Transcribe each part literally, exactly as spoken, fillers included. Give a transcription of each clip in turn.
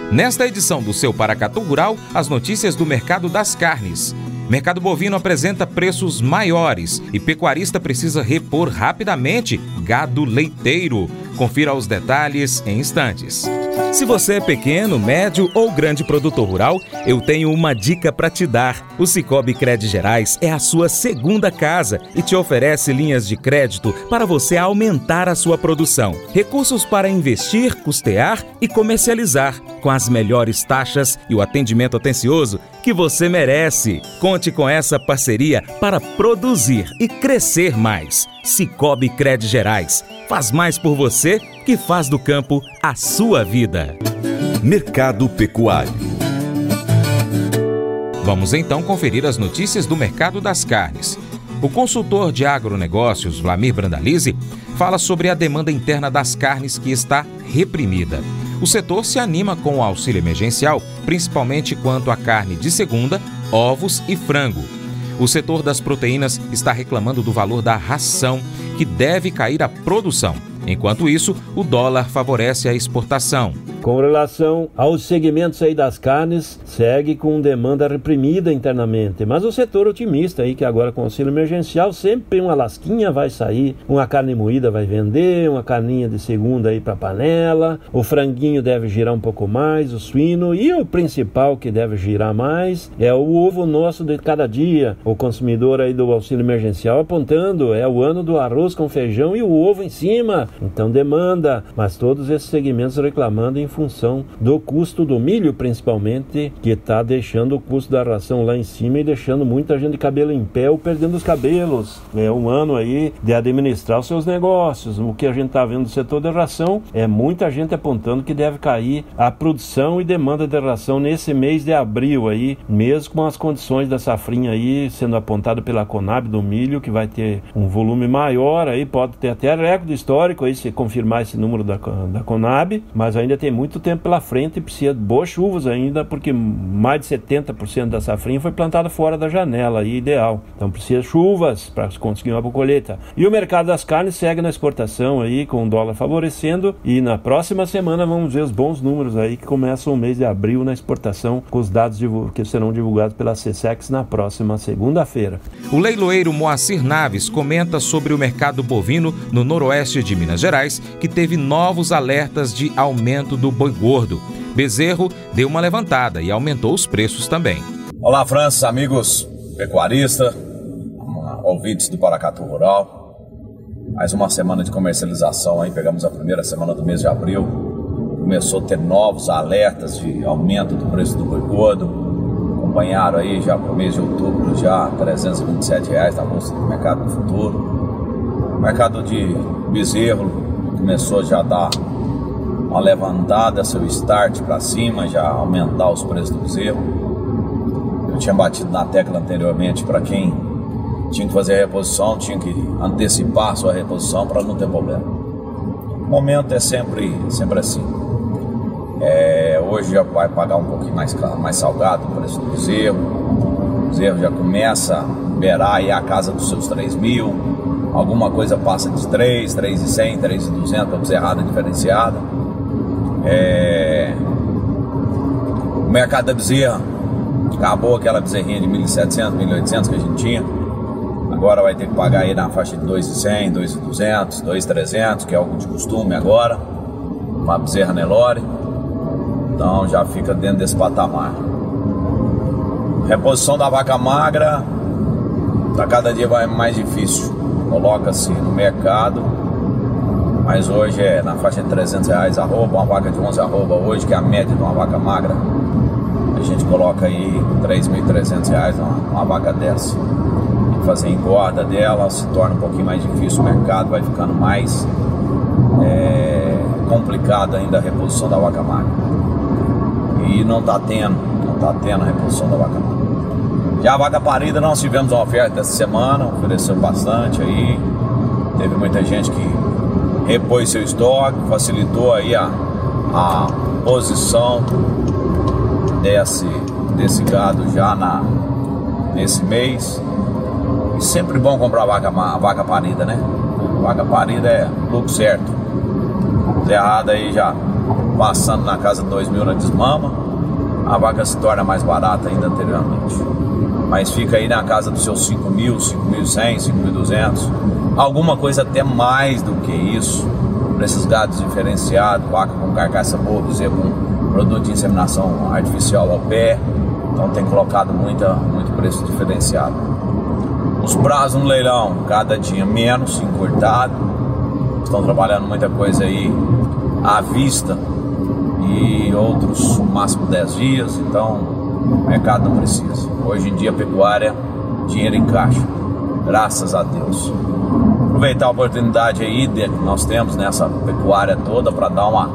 Nesta edição do seu Paracatu Rural, as notícias do mercado das carnes. Mercado bovino apresenta preços maiores e pecuarista precisa repor rapidamente gado leiteiro. Confira os detalhes em instantes. Se você é pequeno, médio ou grande produtor rural, eu tenho uma dica para te dar. O Sicoob Cred Gerais é a sua segunda casa e te oferece linhas de crédito para você aumentar a sua produção. Recursos para investir, custear e comercializar, com as melhores taxas e o atendimento atencioso que você merece. Conte com essa parceria para produzir e crescer mais. Sicoob Cred Gerais. Faz mais por você que faz do campo a sua vida. Mercado Pecuário. Vamos então conferir as notícias do mercado das carnes. O consultor de agronegócios, Vlamir Brandalize, fala sobre a demanda interna das carnes que está reprimida. O setor se anima com o auxílio emergencial, principalmente quanto à carne de segunda, ovos e frango. O setor das proteínas está reclamando do valor da ração, que deve cair a produção. Enquanto isso, o dólar favorece a exportação. Com relação aos segmentos aí das carnes, segue com demanda reprimida internamente. Mas o setor otimista aí, que agora com auxílio emergencial, sempre uma lasquinha vai sair, uma carne moída vai vender, uma carninha de segunda aí para panela, o franguinho deve girar um pouco mais, o suíno, e o principal que deve girar mais é o ovo nosso de cada dia. O consumidor aí do auxílio emergencial apontando, é o ano do arroz com feijão e o ovo em cima. Então demanda, mas todos esses segmentos reclamando em função do custo do milho, principalmente, que está deixando o custo da ração lá em cima e deixando muita gente de cabelo em pé ou perdendo os cabelos. É um ano aí de administrar os seus negócios. O que a gente está vendo do setor de ração é muita gente apontando que deve cair a produção e demanda de ração nesse mês de abril aí, mesmo com as condições da safrinha aí sendo apontada pela Conab do milho, que vai ter um volume maior aí, pode ter até recorde histórico aí se confirmar esse número da, da Conab, mas ainda tem muito tempo pela frente e precisa de boas chuvas ainda, porque mais de setenta por cento da safrinha foi plantada fora da janela, aí ideal. Então precisa de chuvas para conseguir uma boa colheita. E o mercado das carnes segue na exportação aí, com o dólar favorecendo, e na próxima semana vamos ver os bons números aí que começam o mês de abril na exportação, com os dados que serão divulgados pela SECEX na próxima segunda-feira. O leiloeiro Moacir Naves comenta sobre o mercado bovino no noroeste de Minas Gerais, que teve novos alertas de aumento do boi gordo. Bezerro deu uma levantada e aumentou os preços também. Olá, França, amigos pecuaristas, ouvintes do Paracatu Rural. Mais uma semana de comercialização aí, pegamos a primeira semana do mês de abril. Começou a ter novos alertas de aumento do preço do boi gordo. Acompanharam aí já para o mês de outubro, já trezentos e vinte e sete reais na bolsa do mercado do futuro. O mercado de bezerro começou já a dar uma levantada, seu start para cima, já aumentar os preços do bezerro. Eu tinha batido na tecla anteriormente para quem tinha que fazer a reposição, tinha que antecipar a sua reposição para não ter problema. O momento é sempre, sempre assim. É, hoje já vai pagar um pouquinho mais, mais salgado o preço do bezerro. O bezerro já começa a beirar aí a casa dos seus três mil. Alguma coisa passa de três, três mil e cem, três mil e duzentos para bezerrada diferenciada. É... O mercado da bezerra acabou aquela bezerrinha de mil e setecentos, mil e oitocentos que a gente tinha. Agora vai ter que pagar aí na faixa de dois mil e cem, dois mil e duzentos, dois mil e trezentos, que é algo de costume agora, uma bezerra Nelore. Então já fica dentro desse patamar. Reposição da vaca magra tá cada dia vai mais difícil. Coloca-se no mercado, mas hoje é na faixa de trezentos reais arroba, uma vaca de onze arroba hoje, que é a média de uma vaca magra. A gente coloca aí três mil e trezentos reais uma, uma vaca dessa. Fazer engorda dela se torna um pouquinho mais difícil, o mercado vai ficando mais é, complicado ainda a reposição da vaca magra. E não está tendo, não está tendo a reposição da vaca magra. Já a vaca parida, nós tivemos uma oferta essa semana, ofereceu bastante aí, teve muita gente que repôs seu estoque, facilitou aí a, a posição desse, desse gado já na, nesse mês. E sempre bom comprar vaca, vaca parida, né? Vaca parida é lucro certo. Zerrada aí já passando na casa de dois mil na desmama, a vaca se torna mais barata ainda anteriormente. Mas fica aí na casa dos seus cinco mil, cinco mil e cem, cinco mil e duzentos, alguma coisa até mais do que isso, para esses gados diferenciados, vaca com carcaça boa, bezerro com produto de inseminação artificial ao pé, então tem colocado muita, muito preço diferenciado. Os prazos no leilão, cada dia menos, encurtado, estão trabalhando muita coisa aí à vista e outros no máximo dez dias, então o mercado não precisa. Hoje em dia pecuária, dinheiro em caixa, graças a Deus. Aproveitar a oportunidade aí que nós temos nessa pecuária toda para dar uma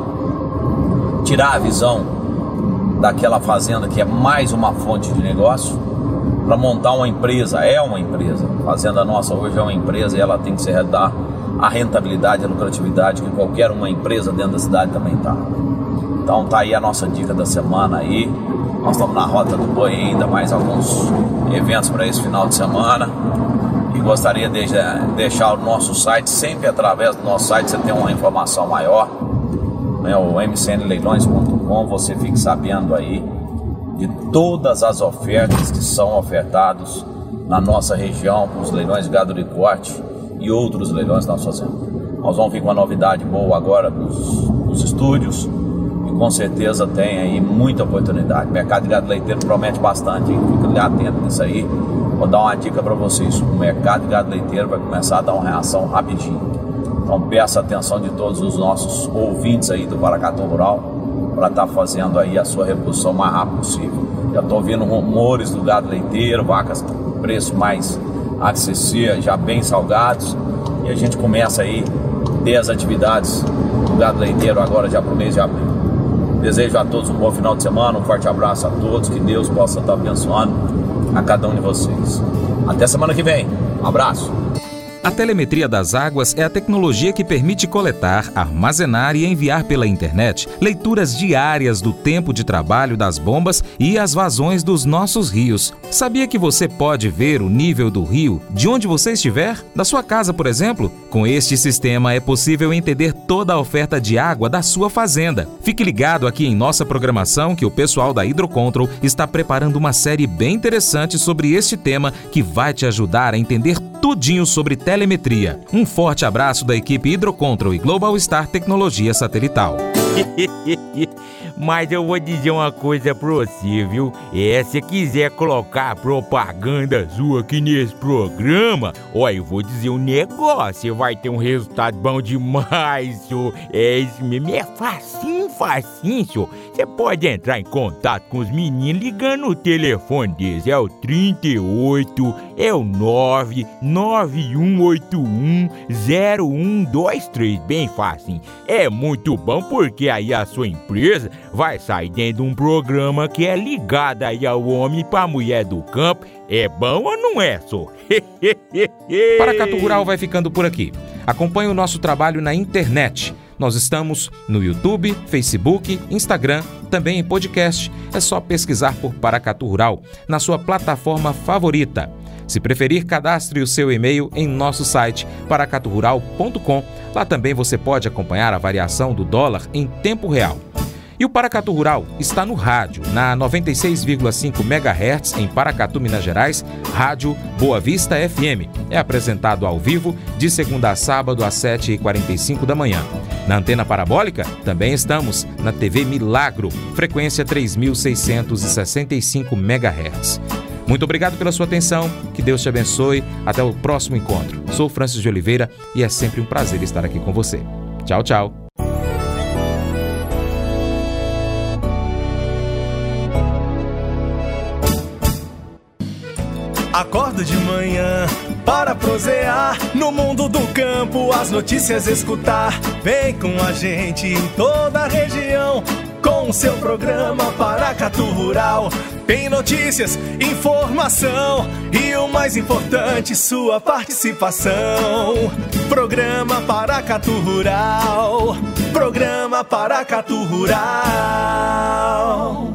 tirar a visão daquela fazenda que é mais uma fonte de negócio, para montar uma empresa. É uma empresa, a fazenda nossa hoje é uma empresa e ela tem que se dar a rentabilidade, a lucratividade que qualquer uma empresa dentro da cidade também está. Então tá aí a nossa dica da semana aí. Nós estamos na Rota do Boi ainda, mais alguns eventos para esse final de semana. E gostaria de deixar o nosso site, sempre através do nosso site você tem uma informação maior, né, o m c n leilões ponto com, você fique sabendo aí de todas as ofertas que são ofertadas na nossa região, com os leilões de gado de corte e outros leilões que nós fazemos. Nós vamos vir com uma novidade boa agora dos, dos estúdios e com certeza tem aí muita oportunidade. O mercado de gado leiteiro promete bastante, hein? Fica atento nisso aí. Vou dar uma dica para vocês: o mercado de gado leiteiro vai começar a dar uma reação rapidinho. Então peço a atenção de todos os nossos ouvintes aí do Paracatu Rural para estar tá fazendo aí a sua reposição o mais rápido possível. Já estou ouvindo rumores do gado leiteiro, vacas com preço mais acessível, já bem salgados, e a gente começa aí dez atividades do gado leiteiro agora já para o mês de abril. Desejo a todos um bom final de semana, um forte abraço a todos, que Deus possa estar abençoando a cada um de vocês. Até semana que vem, um abraço. A telemetria das águas é a tecnologia que permite coletar, armazenar e enviar pela internet leituras diárias do tempo de trabalho das bombas e as vazões dos nossos rios. Sabia que você pode ver o nível do rio de onde você estiver? Da sua casa, por exemplo? Com este sistema é possível entender toda a oferta de água da sua fazenda. Fique ligado aqui em nossa programação que o pessoal da Hidrocontrol está preparando uma série bem interessante sobre este tema que vai te ajudar a entender tudinho sobre telemetria. Um forte abraço da equipe Hidrocontrol e Global Star Tecnologia Satelital. Mas eu vou dizer uma coisa pra você, viu? É, se quiser colocar propaganda sua aqui nesse programa, ó, eu vou dizer um negócio, você vai ter um resultado bom demais, senhor. É isso mesmo, é facinho, facinho, senhor. Você pode entrar em contato com os meninos ligando o telefone deles, é o trinta e oito, é o nove nove um oito um zero um dois três, bem fácil. É muito bom porque aí a sua empresa vai sair dentro de um programa que é ligado aí ao homem para a mulher do campo. É bom ou não é, só? Paracatu Rural vai ficando por aqui. Acompanhe o nosso trabalho na internet. Nós estamos no YouTube, Facebook, Instagram, também em podcast. É só pesquisar por Paracatu Rural na sua plataforma favorita. Se preferir, cadastre o seu e-mail em nosso site paracatu rural ponto com. Lá também você pode acompanhar a variação do dólar em tempo real. E o Paracatu Rural está no rádio, na noventa e seis vírgula cinco megahertz em Paracatu, Minas Gerais, Rádio Boa Vista F M. É apresentado ao vivo de segunda a sábado às sete e quarenta e cinco da manhã. Na antena parabólica, também estamos na T V Milagro, frequência três mil seiscentos e sessenta e cinco megahertz. Muito obrigado pela sua atenção, que Deus te abençoe. Até o próximo encontro. Sou Francis de Oliveira e é sempre um prazer estar aqui com você. Tchau, tchau. Acordo de manhã para prosear no mundo do campo, as notícias escutar. Vem com a gente em toda a região com o seu programa Paracatu Rural. Tem notícias, informação e o mais importante, sua participação. Programa Paracatu Rural. Programa Paracatu Rural.